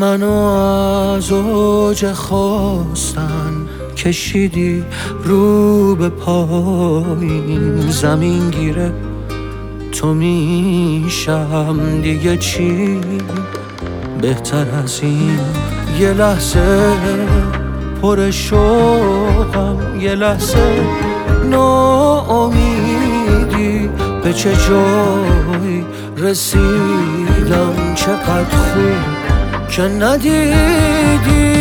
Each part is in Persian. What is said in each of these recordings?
منو از اوج خواستن کشیدی رو به پایین، زمین گیره تو میشم دیگه چی بهتر از این. یه لحظه پر شوقم، یه لحظه ناامیدی، به چه جایی رسیدم، چقدر خوب که ندیدی.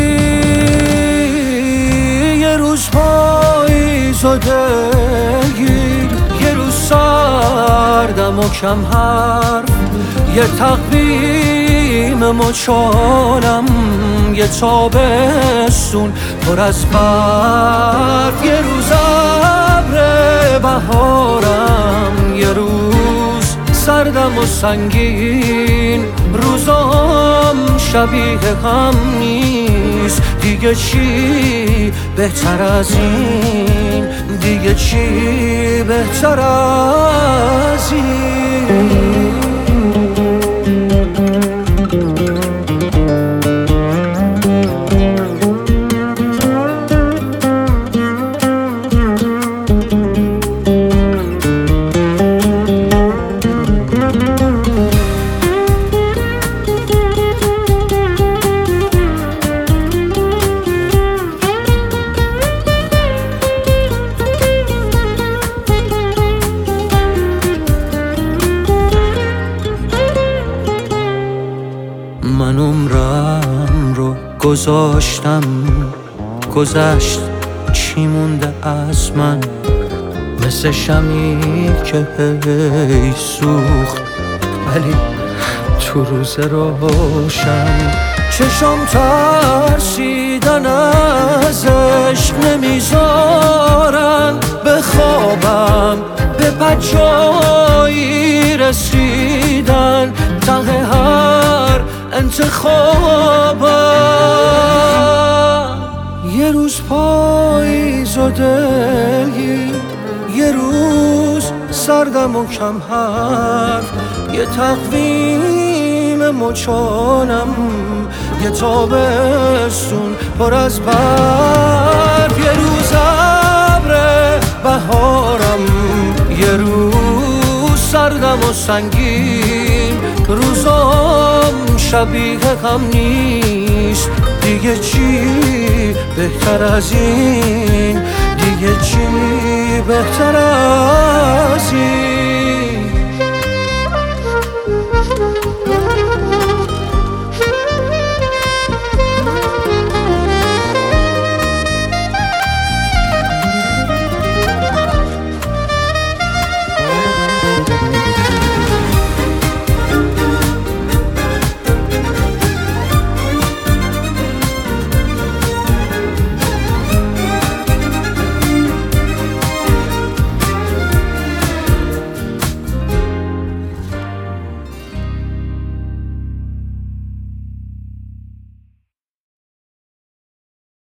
یه روز پاییز و دلگیر، یه روز سردم و کم حرف، یه تقویم مچالم، یه تابستون پر از برف، یه روز ابر بهارم، یه روز سردم و سنگین. روزام شبیه هم نیست، دیگه چی بهتر از این، دیگه چی بهتر از این. من عمرم رو گذاشتم، گذشت چی مونده از من، مثل شمی که هی سوخت ولی تو روز روشن. چشم ترسیدن از عشق نمیذارن بخوابم، به بجایی رسیدن ته هر انتخابم. یه روز پاییز و دلگیر، یه روز سردم و کم حرف، یه تقویم مچالم، یه تابستون پر از برف، یه روز ابر بهارم، یه روز سردم و سنگین. روزام شبیه هم نیست، دیگه چی بهتر از این، دیگه چی بهتر از این.